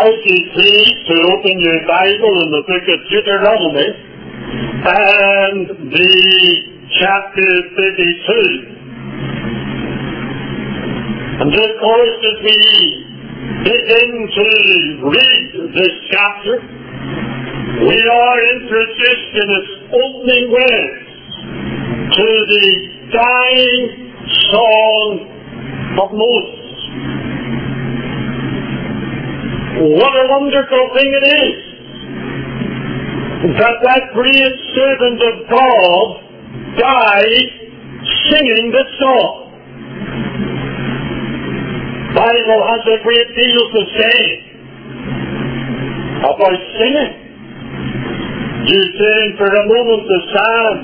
invite you please to open your Bible in the book of Deuteronomy and the chapter 32. And of course, as we begin to read this chapter, we are introduced in its opening words to the dying song of Moses. What a wonderful thing it is that great servant of God died singing this song. The Bible has a great deal to say about singing. You turn for a moment to Psalm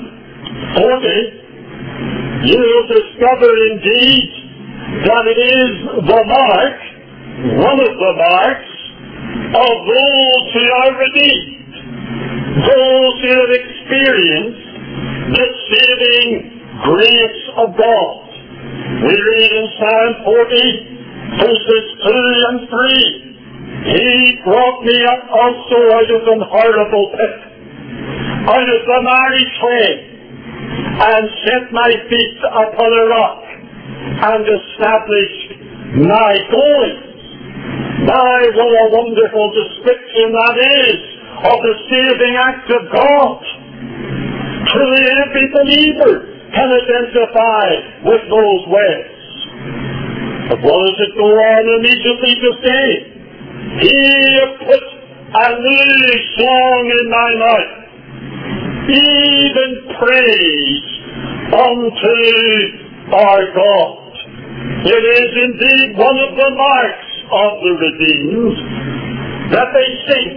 40, you will discover indeed that it is the mark, one of the marks, of those who are redeemed, those who have experienced the saving grace of God. We read in Psalm 40, verses 2 and 3, He brought me up also out of an horrible pit, out of the miry clay, and set my feet upon a rock, and established my goings. My, what a wonderful description that is of the saving act of God. Truly every believer can identify with those words. But what does it go on immediately to say? He put a new song in my mouth, even praise unto our God. It is indeed one of the marks of the redeemed that they sing.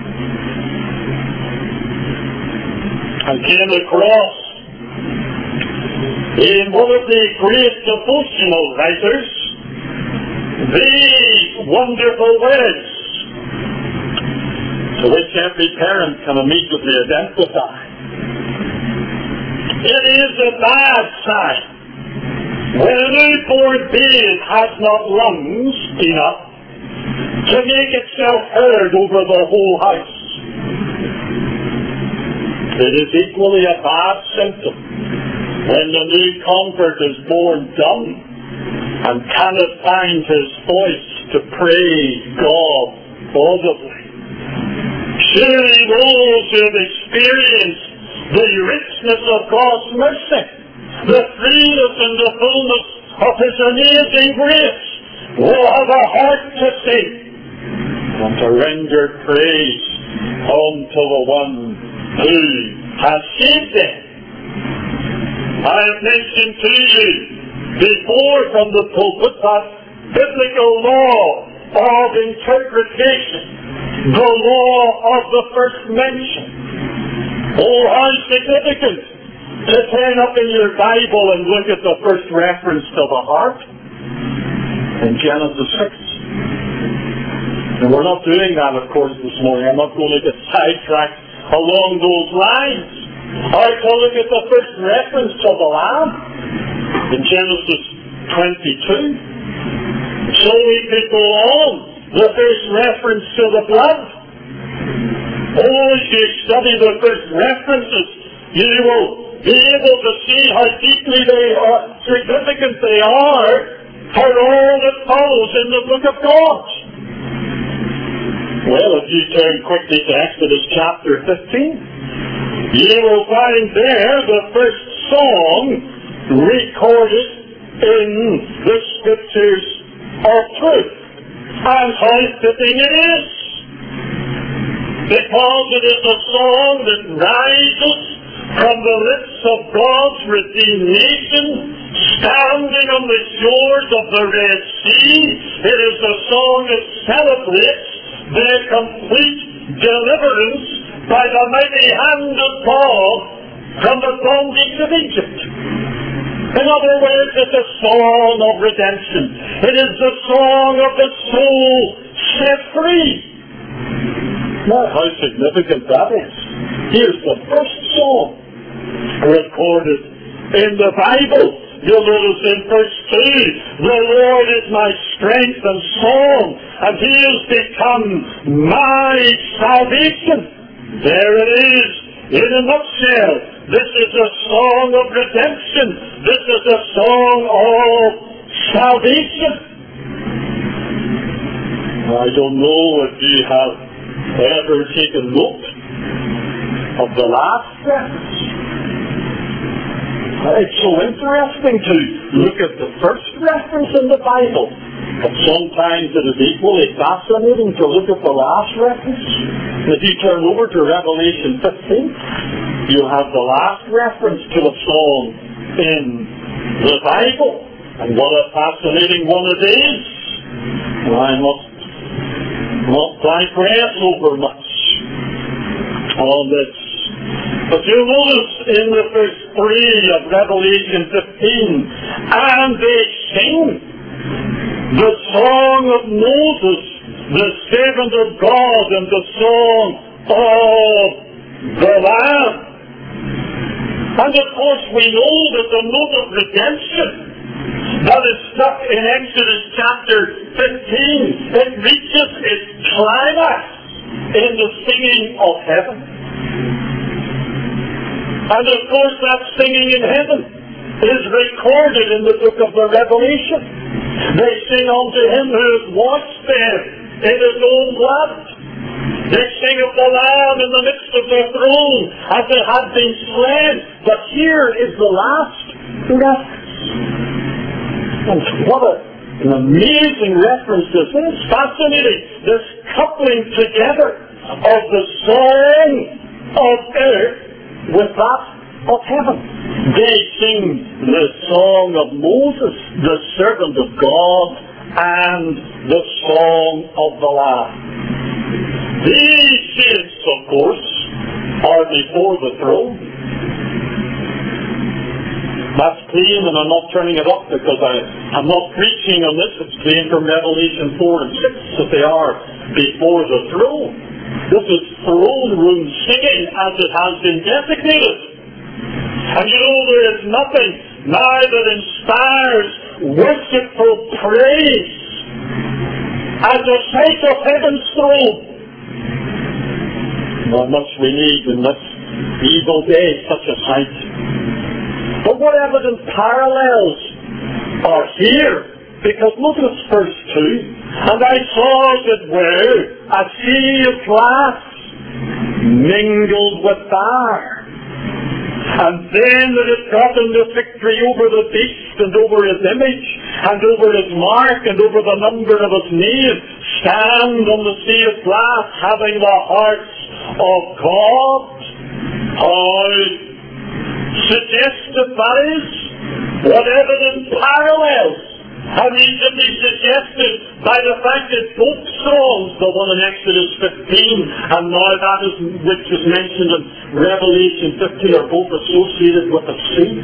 I came across in one of the great devotional writers these wonderful words, to which every parent can immediately identify. It is a bad sign when a newborn babe has not lungs enough to make itself heard over the whole house. It is equally a bad symptom when the new convert is born dumb and cannot find his voice to praise God audibly. Surely those who have experienced the richness of God's mercy, the freeness and the fullness of His amazing grace, will have a heart to sing and to render praise unto the one who has saved them. I have mentioned to you before from the pulpit that biblical law of interpretation, the law of the first mention. Oh, how significant to turn up in your Bible and look at the first reference to the harp in Genesis 6. And we're not doing that, of course, this morning. I'm not going to get sidetracked along those lines. I shall look at the first reference to the Lamb in Genesis 22. So we could go on. The first reference to the blood. Oh, as you study the first references, you will be able to see how deeply they are, significant they are for all that follows in the book of God. Well, if you turn quickly to Exodus chapter 15, you will find there the first song recorded in the Scriptures of truth. And how fitting it is, because it is a song that rises from the lips of God's redeemed nation, standing on the shores of the Red Sea. It is a song that celebrates their complete deliverance by the mighty hand of God from the bondage of Egypt. In other words, it's a song of redemption. It is the song of the soul set free. Now, how significant that is. Here's the first song recorded in the Bible You'll notice in verse 2, the Lord is my strength and song, and He has become my salvation. There it is, in a nutshell. This is a song of redemption. This is a song of salvation. I don't know if you have ever taken note of the last reference. It's so interesting to look at the first reference in the Bible, but sometimes it is equally fascinating to look at the last reference. If you turn over to Revelation 15, you'll have the last reference to a song in the Bible. And what a fascinating one it is. I must not digress over much on this. But you'll notice in the verse 3 of Revelation 15, and they sing the song of Moses, the servant of God, and the song of the Lamb. And of course we know that the note of redemption that is stuck in Exodus chapter 15, it reaches its climax in the singing of heaven. And of course that singing in heaven is recorded in the book of the Revelation. They sing unto Him who has washed them in His own blood. They sing of the Lamb in the midst of their throne as they had been slain. But here is the last reference. And what an amazing reference this is. Fascinating. This coupling together of the song of earth with that of heaven. They sing the song of Moses, the servant of God, and the song of the Lamb. These saints, of course, are before the throne. That's clean, and I'm not turning it up because I'm not preaching on this. It's clean from Revelation 4 and 6 that they are before the throne. This is throne room singing as it has been designated. And you know there is nothing now that inspires worshipful praise as the sight of heaven's throne. Not much we need in this evil day, such a sight. But what evident parallels are here? Because look at verse 2. And I saw, as it were, a sea of glass mingled with fire. And then it had gotten the victory over the beast and over his image and over his mark and over the number of his name, stand on the sea of glass, having the hearts of God. How suggestive that is. What evident parallels have easily suggested by the fact that both songs, the one in Exodus 15 and now that is which is mentioned in Revelation 15, are both associated with the sea.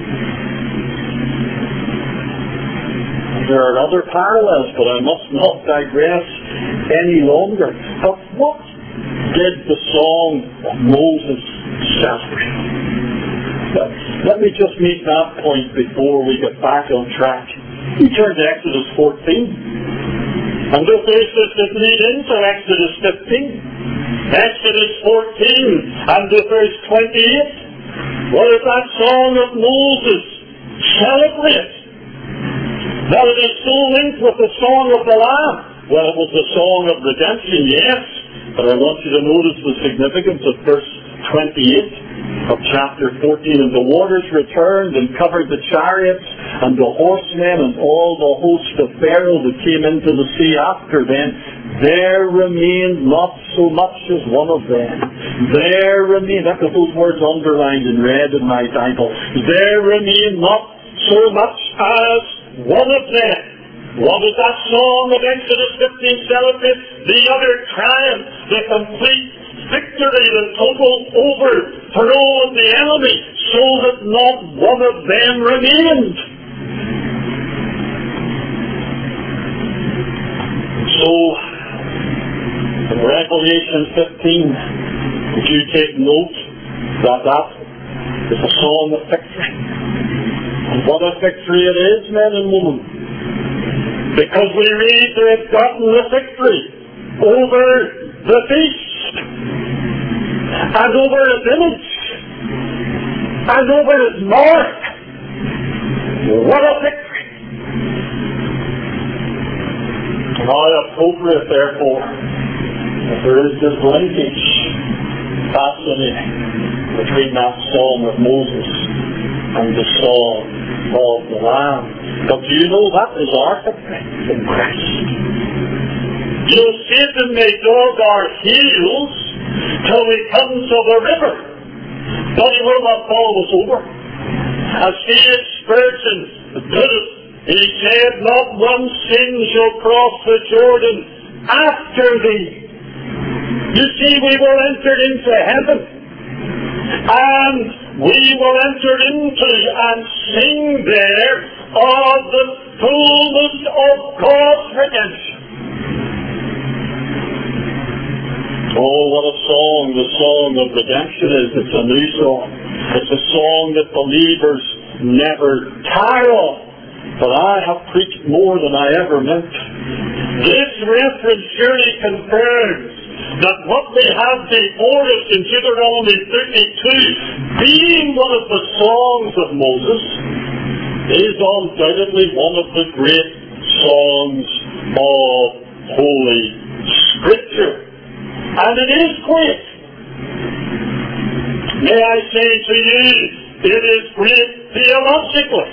There are other parallels, but I must not digress any longer. But what did the song of Moses celebrate? Let me just make that point before we get back on track. We turn to Exodus 14. And this is lead into Exodus 15. Exodus 14 and the verse 28. What is that song of Moses celebrate? That it is so linked with the song of the Lamb. Well, it was the song of redemption, yes. But I want you to notice the significance of verse 28 of chapter 14. And the waters returned and covered the chariots and the horsemen and all the host of Pharaoh that came into the sea after them. There remained not so much as one of them. There remained, I've got those words underlined in red in my Bible. There remained not so much as one of them. What is that song of Exodus 15 celebrate? The utter triumph, the complete victory, the total overthrow of the enemy, so that not one of them remained. So, in Revelation 15, if you take note that is a song of victory. And And what a victory it is, men and women. Because we read they have gotten the victory over the beast, and over his image, and over his mark. What a victory! How appropriate, therefore, that there is this linkage, fascinating, between that song of Moses and the song of the Lamb. But do you know that is our victory in Christ? You know, Satan may dog our heels till we come to the river, but he will not follow us over. As C.H. Spurgeon put it, he said, not one sin shall cross the Jordan after thee. You see, we were entered into heaven, and we were entered into and sing there of the fullness of God's redemption. Oh, what a song the song of redemption is. It's a new song. It's a song that believers never tire of. But I have preached more than I ever meant. This reference surely confirms that what we have before us in Deuteronomy 32, being one of the songs of Moses, is undoubtedly one of the great songs of Holy Scripture. And it is great. May I say to you, it is great theologically.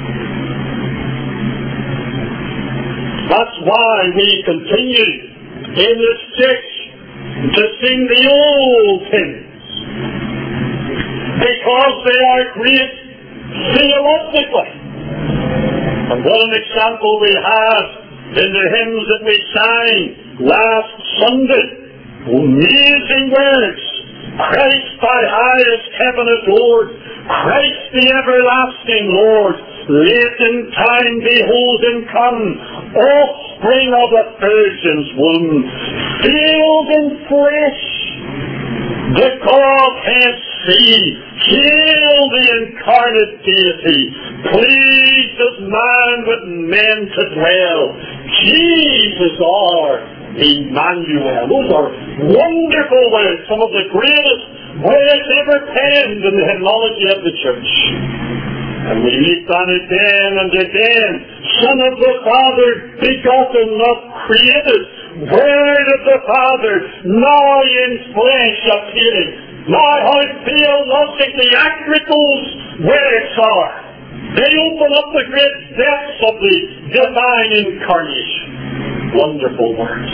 That's why we continue in this church to sing the old hymns, because they are great theologically. And what an example we have in the hymns that we sang last Sunday. Amazing words. Christ thy highest heaven adored, Christ the everlasting Lord, late in time behold him come, offspring of a virgin's womb, veiled in flesh, the Godhead see, hail the incarnate deity, pleased as man with men to dwell, Jesus our Emmanuel. Those are wonderful words, some of the greatest words ever penned in the hymnology of the church. And we meet that again and again. Son of the Father, begotten, not created. Word of the Father, now in flesh appearing. Now how theologically accurate those words are. They open up the great depths of the divine incarnation. Wonderful words.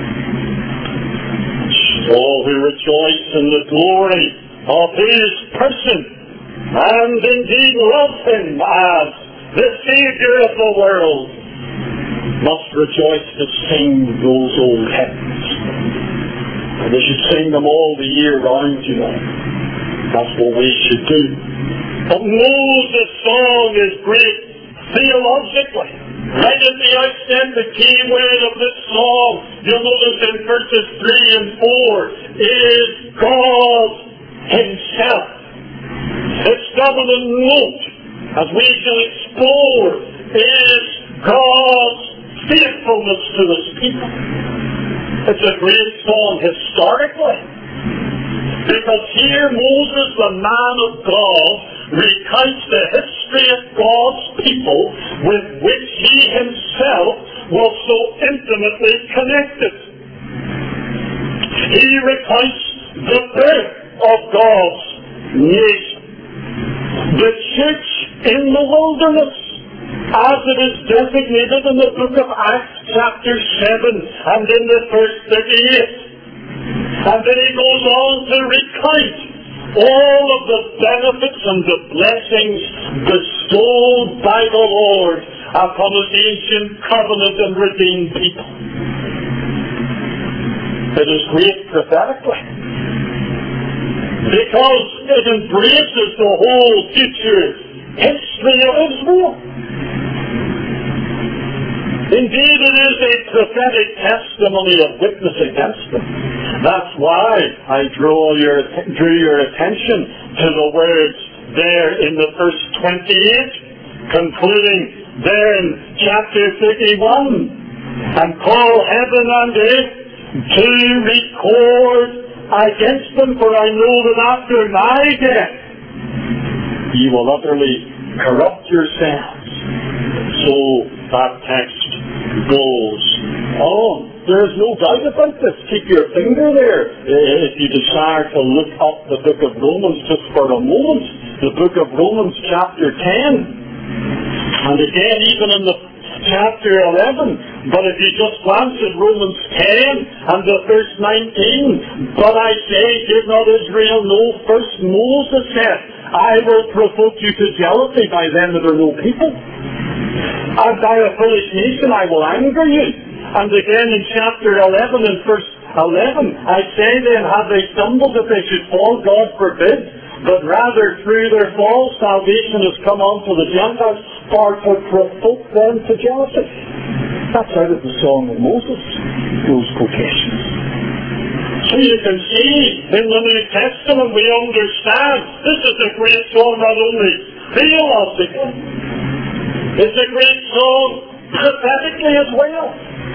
All who rejoice in the glory of his person, and indeed love him as the Savior of the world, must rejoice to sing those old hymns. And they should sing them all the year round, you know. That's what we should do. But Moses' song is great theologically. Right at the outset, the key word of this song, you'll notice in verses 3 and 4, is God himself. Its dominant note, as we shall explore, is God's faithfulness to his people. It's a great song historically, because here Moses, the man of God, recounts the history of God's people with which he himself was so intimately connected. He recounts the birth of God's nation, the church in the wilderness, as it is designated in the book of Acts chapter 7 and in the verse 38. And then he goes on to recount all of the benefits and the blessings bestowed by the Lord upon his ancient covenant and redeemed people. It is great prophetically, because it embraces the whole future history of Israel. Indeed, it is a prophetic testimony of witness against them. That's why I drew your attention to the words there in the verse 28. concluding there in chapter 31, and call heaven and earth to record against them, for I know that after my death ye will utterly corrupt yourselves. So that text goes on. There's no doubt about this. Keep your finger there if you desire to look up the book of Romans just for a moment. The book of Romans chapter 10. And again, even in the chapter 11. But if you just glance at Romans 10 and the verse 19, but I say, did not Israel know? First Moses said, I will provoke you to jealousy by them that are no people. And by a foolish nation I will anger you. And again in chapter 11 and verse 11, I say then, have they stumbled that they should fall? God forbid. But rather through their fall, salvation has come unto the Gentiles, for to provoke them to jealousy. That's out of the Song of Moses, those quotations. So you can see in the New Testament we understand this is a great song not only theologically, it's a great song prophetically as well.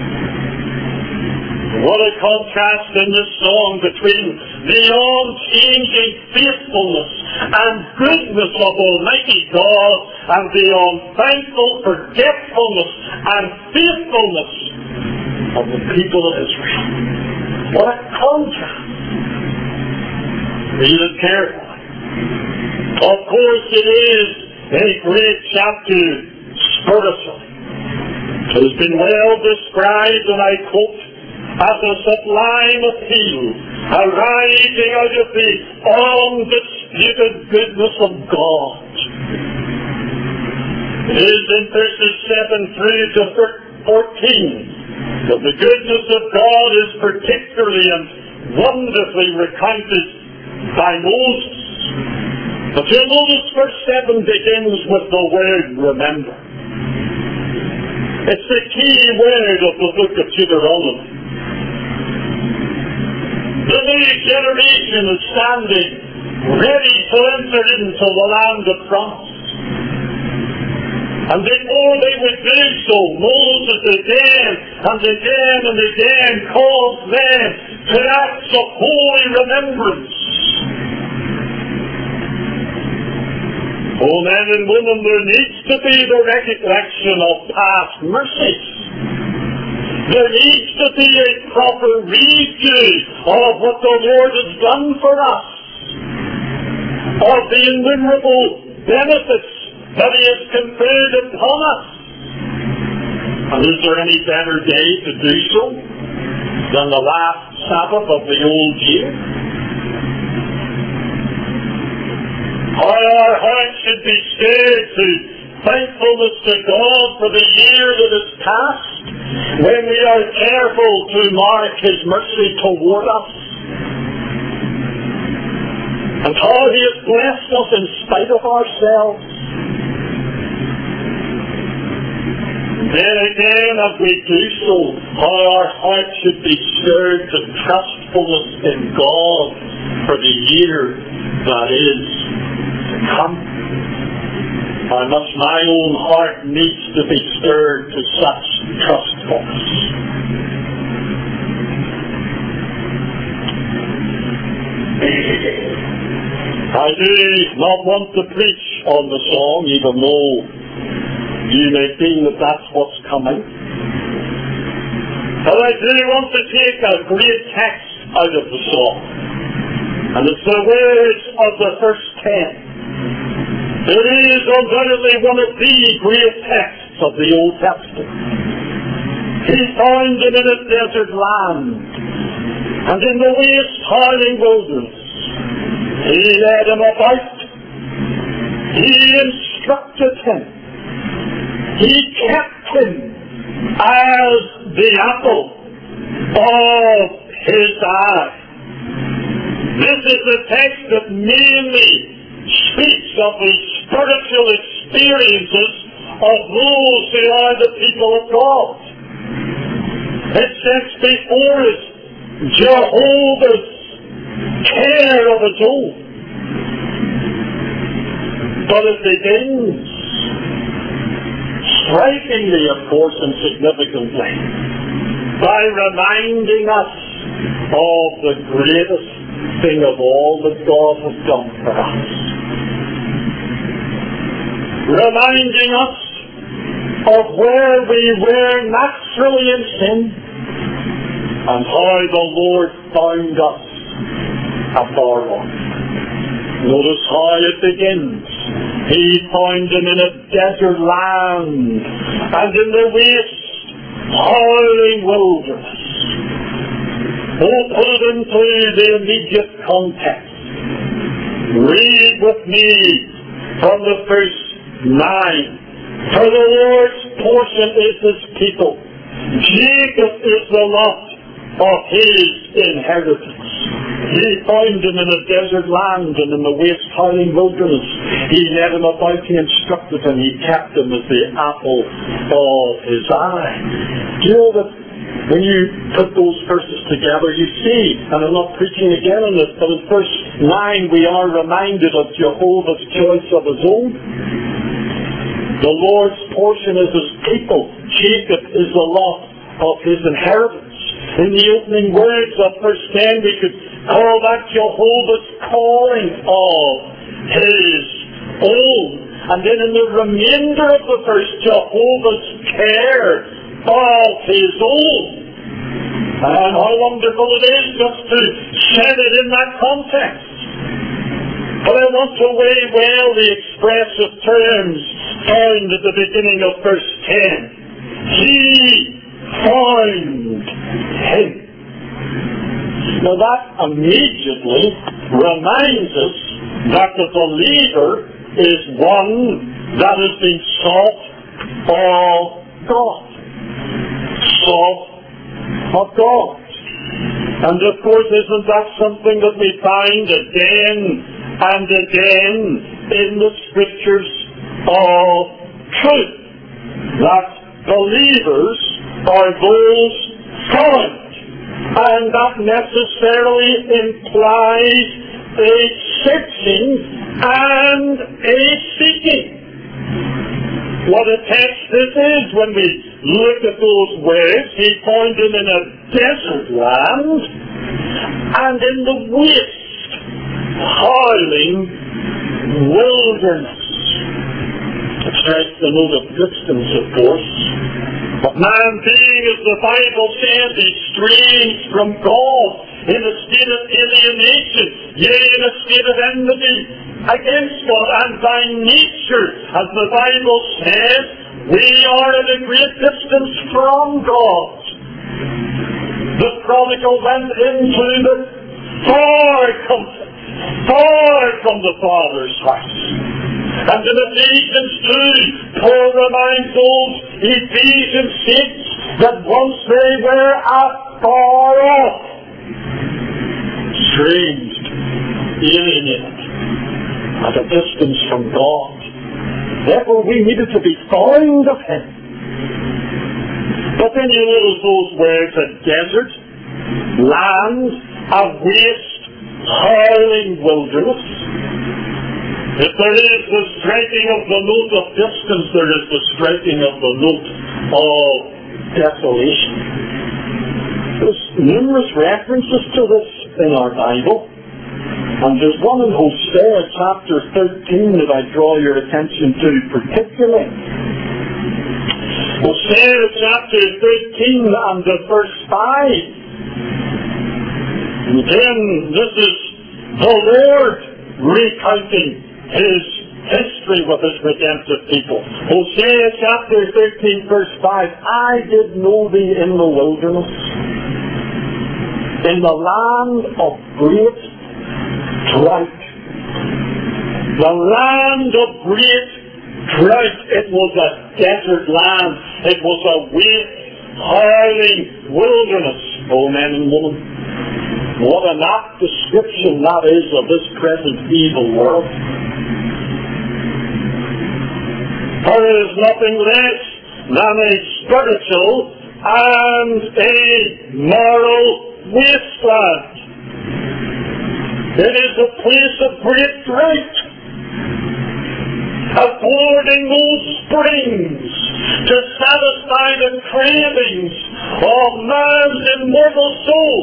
What a contrast in this song between the unchanging faithfulness and goodness of Almighty God and the unthankful forgetfulness and faithfulness of the people of Israel. What a contrast. Read it carefully. Of course it is a great chapter spiritually. It has been well described, and I quote, as a sublime appeal arising out of the undisputed goodness of God. It is in verses 7 through to 14 that the goodness of God is particularly and wonderfully recounted by Moses. But you'll notice verse 7 begins with the word remember. It's the key word of the book of Deuteronomy. The new generation is standing ready to enter into the land of promise. And before they would do so, Moses again and again and again calls them to acts of holy remembrance. Oh men and women, there needs to be the recollection of past mercies. There needs to be a proper review of what the Lord has done for us, of the innumerable benefits that He has conferred upon us. And is there any better day to do so than the last Sabbath of the old year? How our hearts should be stirred to thankfulness to God for the year that has passed, when we are careful to mark His mercy toward us, and how He has blessed us in spite of ourselves. Then again, as we do so, how our hearts should be stirred to trustfulness in God for the year that is to come. How much my own heart needs to be stirred to such trustfulness. I do not want to preach on the song, even though you may feel that that's what's coming. But I do want to take a great text out of the song. And it's the words of the first 10. It is undoubtedly one of the great texts of the Old Testament. He found him in a desert land, and in the waste howling wilderness. He led him about. He instructed him. He kept him as the apple of his eye. This is the text that mainly speaks of the spiritual experiences of those who are the people of God. It sets before us Jehovah's care of his own. But it begins strikingly, of course, and significantly, by reminding us of the greatest thing of all that God has done for us. Reminding us of where we were naturally in sin and how the Lord found us afar off. Notice how it begins. He found him in a desert land and in the waste, howling wilderness. We'll put it into the immediate context. Read with me from the verse 9. For the Lord's portion is his people. Jacob is the lot of his inheritance. He found him in a desert land and in the waste howling wilderness. He led him about, he instructed him, he kept him as the apple of his eye. Do you know that when you put those verses together, you see, and I'm not preaching again on this, but in verse 9 we are reminded of Jehovah's choice of his own. The Lord's portion is his people. Jacob is the lot of his inheritance. In the opening words of verse 10, we could call that Jehovah's calling of his own. And then in the remainder of the verse, Jehovah's care of his own. And how wonderful it is just to set it in that context. But I want to weigh well the expressive terms found at the beginning of verse 10. He found him. Now that immediately reminds us that the believer is one that has been sought of God. Sought of God. And of course, isn't that something that we find again and again in the Scriptures of truth? That believers are those found. And that necessarily implies a searching and a seeking. What a text this is when we look at those words. He found him in a desert land and in the waste, howling wilderness. It strikes the note of distance, of course. But man being, as the Bible says, estranged from God, in a state of alienation, yea, in a state of enmity against God, and by nature, as the Bible says, we are at a great distance from God. The prodigal went into the far country, far from the Father's house. And in Ephesians 2, Paul reminds those Ephesian saints that once they were afar off, estranged, alienated, at a distance from God. Therefore we needed to be found of him. But then you notice those words, a desert, land, a waste, howling wilderness. If there is the striking of the note of distance, there is the striking of the note of desolation. There's numerous references to this in our Bible. And there's one in Hosea chapter 13 that I draw your attention to particularly. Hosea chapter 13 and the verse 5. And again, this is the Lord recounting his history with his redemptive people. Hosea chapter 13 verse 5. I did know thee in the wilderness, in the land of great drought. The land of great drought. It was a desert land. It was a waste, howling wilderness. Oh, men and women, what an apt description that is of this present evil world. There is nothing less than a spiritual and a moral wasteland. It is a place of great drought, affording no springs to satisfy the cravings of man's immortal soul.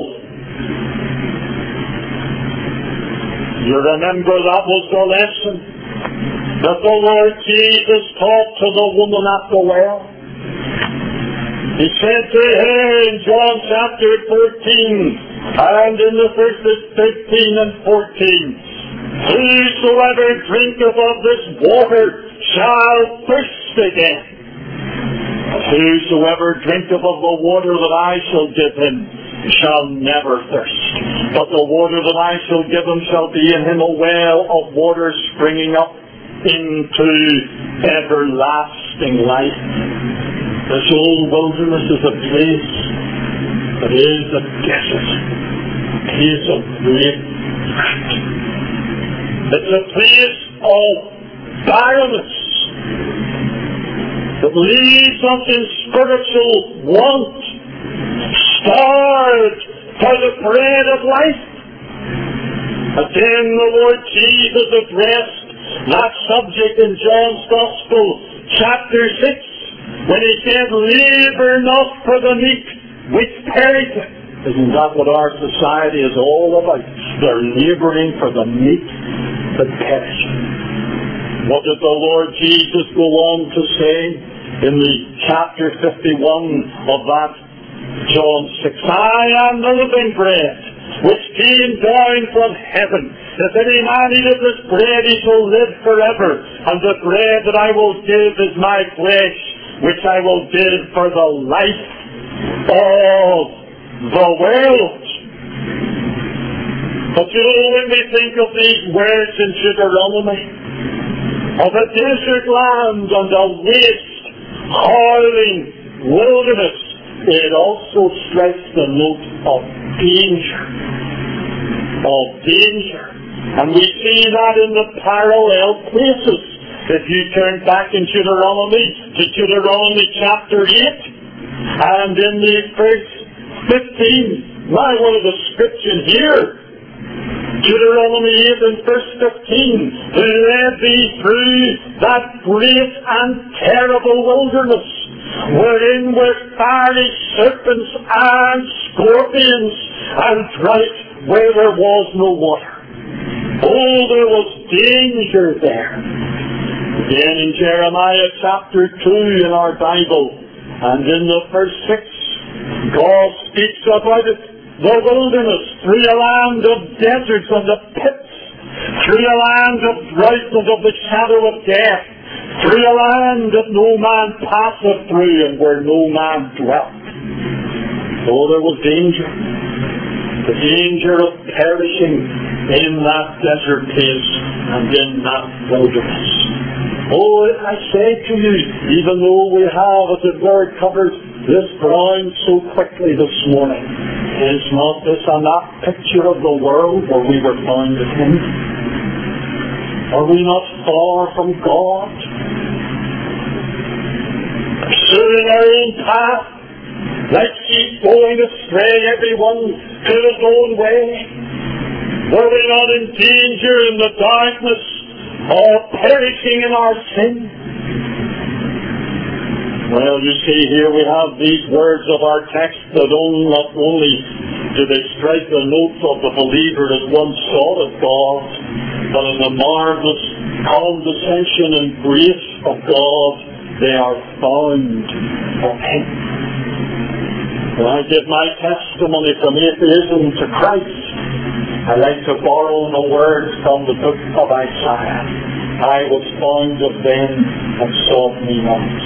You remember that was the lesson that the Lord Jesus taught to the woman at the well. He said to her in John chapter 14 and in the verses 15 and 14, whosoever drinketh of this water shall thirst again. Whosoever drinketh of the water that I shall give him shall never thirst. But the water that I shall give him shall be in him a well of water springing up into everlasting life. This old wilderness is a place that is a desert, a place of great drought. It's a place of barrenness that leaves us in spiritual want, starved for the bread of life. Again, the Lord Jesus addressed that subject in John's Gospel, chapter 6, when he said, "Labour not for the meat which perisheth." Isn't that what our society is all about? They're labouring for the meat that perisheth. What did the Lord Jesus go on to say in the chapter 51 of that John 6? "I am the living bread, which came down from heaven. If any man eateth this bread, he shall live forever. And the bread that I will give is my flesh, which I will give for the life of the world." But you know, when we think of these words in Deuteronomy, of a desert land and a waste, howling wilderness, it also strikes the note of danger. Of danger. And we see that in the parallel places. If you turn back in Deuteronomy to Deuteronomy chapter 8, and in the verse 15, my one of the scripture here, Deuteronomy 8 and verse 15, "Who led thee through that great and terrible wilderness, wherein were fiery serpents and scorpions, and drought where there was no water." Oh, there was danger there. Again in Jeremiah chapter 2 in our Bible, and in the verse 6, God speaks about it, the wilderness, through a land of deserts and of pits, through a land of drought and of the shadow of death, through a land that no man passeth through and where no man dwelt. Oh, there was danger. The danger of perishing in that desert place and in that wilderness. Oh, I say to you, even though we have, as it were, covered this ground so quickly this morning, is not this a not picture of the world where we were found in Him? Are we not far from God? Pursuing our own path, like sheep going astray, everyone to his own way? Were we not in danger in the darkness of perishing in our sin? Well, you see, here we have these words of our text that not only do they strike the notes of the believer as one sought of God, but in the marvelous condescension and grace of God, they are found of Him. When I give my testimony from atheism to Christ, I like to borrow the words from the book of Isaiah. "I was found of them and sought me not."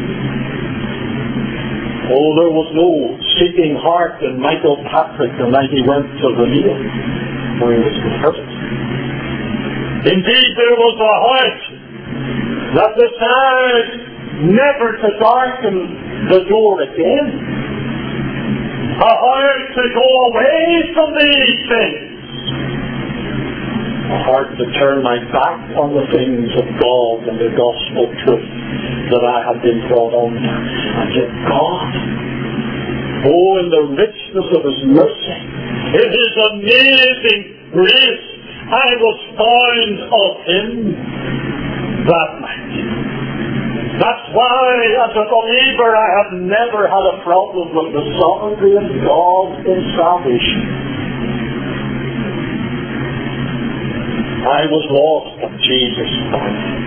Oh, there was no seeking heart in Michael Patrick the night he went to the meal where he was converted. Indeed, there was a heart that desired never to darken the door again. A heart to go away from these things. A heart to turn my back on the things of God and the gospel truth that I had been brought on to. And yet God, oh, in the richness of His mercy, in His amazing grace, I was found of Him that night. That's why, as a believer, I have never had a problem with the sovereignty of God in salvation. I was lost, but Jesus found me.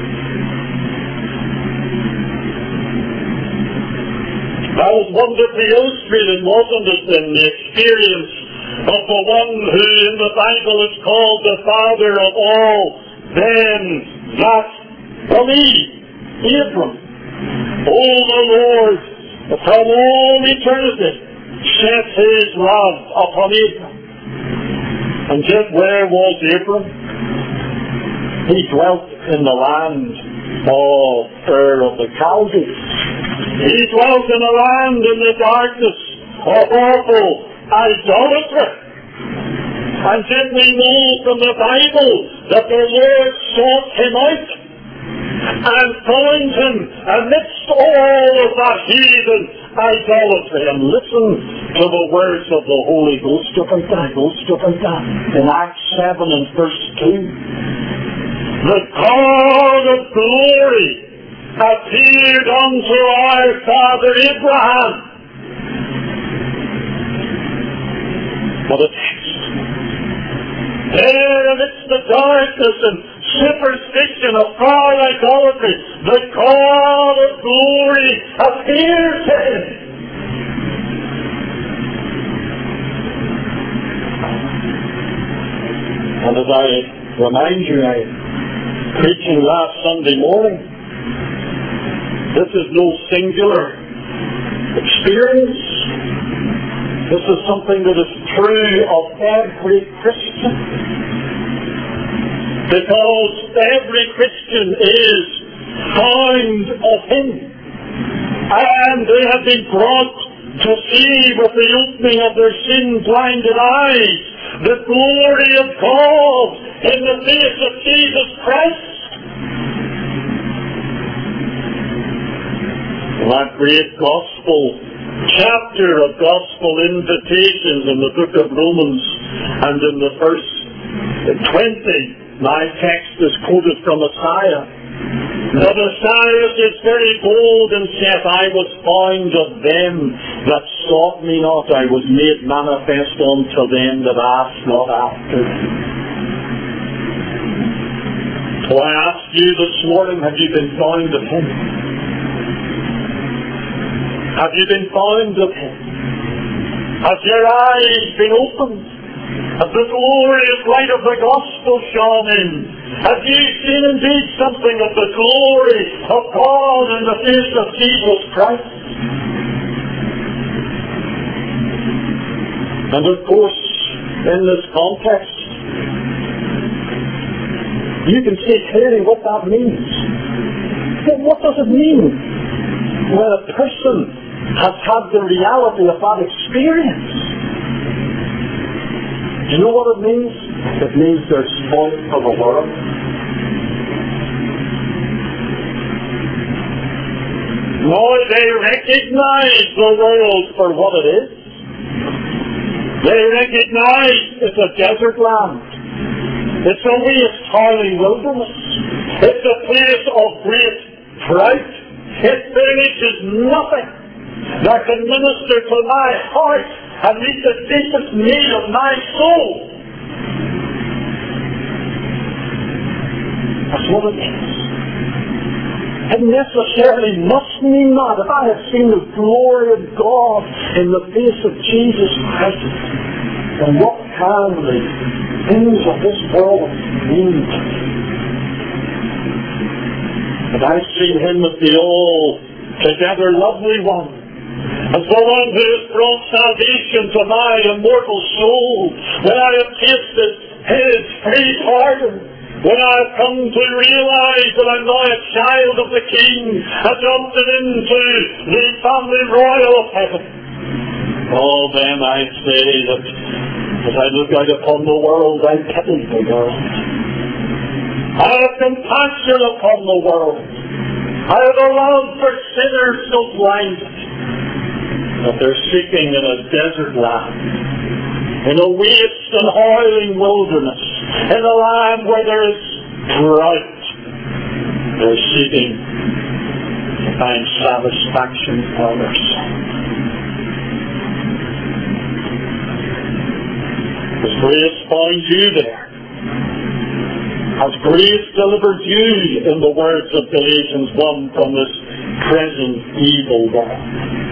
That was wonderfully illustrated, wasn't it, in the experience of the one who in the Bible is called the Father of all them that believe, Abram. Oh, the Lord, from all eternity, set his love upon Abram. And yet where was Abram? He dwelt in the land of Ur of the Chaldees. He dwelt in a land in the darkness of awful idolatry. And yet we know from the Bible that the Lord sought him out and found him amidst all of that heathen idolatry. And listen to the words of the Holy Ghost in Acts 7 and verse 2. The God of glory appeared unto our father Abraham. What a text. There amidst the darkness and superstition of foul idolatry, the God of glory appeared to him. And as I remind you, preaching last Sunday morning, this is no singular experience. This is something that is true of every Christian. Because every Christian is found of him. And they have been brought to see with the opening of their sin-blinded eyes the glory of God in the face of Jesus Christ. That great gospel chapter of gospel invitations in the book of Romans, and in the verse 20, my text is quoted from Isaiah. The Messiah is very bold and saith, I was found of them that sought me not. I was made manifest unto them that asked not after me. So I ask you this morning, have you been found of him? Have you been found of him? Have your eyes been opened? Has the glorious light of the gospel shone in? Have you seen indeed something of the glory of God in the face of Jesus Christ? And of course, in this context, you can see clearly what that means. But what does it mean when a person has had the reality of that experience? Do you know what it means? It means they're spoiled for the world. No, they recognize the world for what it is. They recognize it's a desert land. It's a waste, howling wilderness. It's a place of great drought. It furnishes nothing that can minister to my heart and meet the deepest need of my soul. That's what it is. It necessarily must mean that. If I have seen the glory of God in the face of Jesus Christ, then what can the things of this world mean to me? And I've seen him as the altogether lovely one, as the one who has brought salvation to my immortal soul. When I have tasted his free pardon, when I have come to realize that I'm now a child of the King, adopted into the family royal of heaven, oh, then I say that as I look out upon the world, I pity the world. I have compassion upon the world. I have a love for sinners so blinded that they're seeking in a desert land, in a waste and howling wilderness, in a land where there is drought. They're seeking find satisfaction for their soul. Has grace found you there? Has grace delivered you, in the words of Galatians 1, from this present evil world?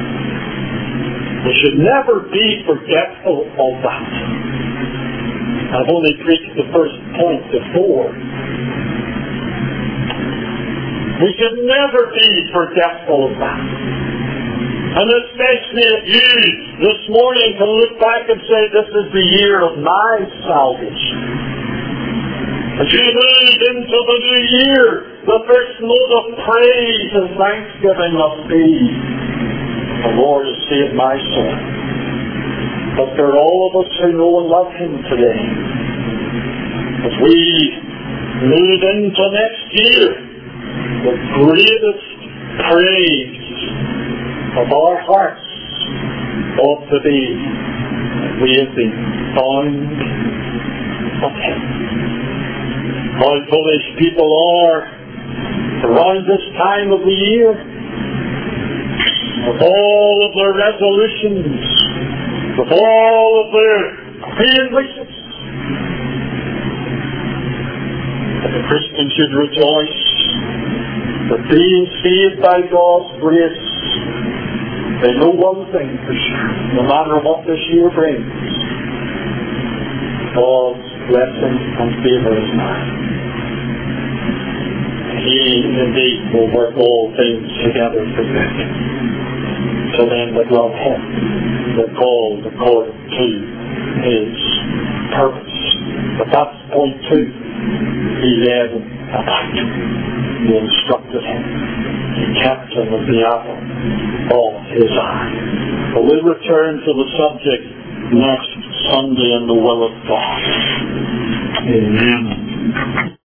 We should never be forgetful of that. I've only preached the first point before. We should never be forgetful of that. And especially if you this morning can look back and say, this is the year of my salvation. As you move into the new year, the first note of praise and thanksgiving must be, the Lord has saved my soul. But there are all of us who know and love Him today. As we move into next year, the greatest praise of our hearts ought to be that we have been found of Him. How foolish people are around this time of the year, with all of their resolutions, with all of their vain wishes. But the Christian should rejoice that being saved by God's grace, they know one thing for sure, no matter what this year brings, God's blessing and favor is mine. He indeed will work all things together for good to them that love Him, that called according to His purpose. But that's point 2. He led him about. He instructed him. He kept him as the apple of His eye. But we'll return to the subject next Sunday in the will of God. Amen.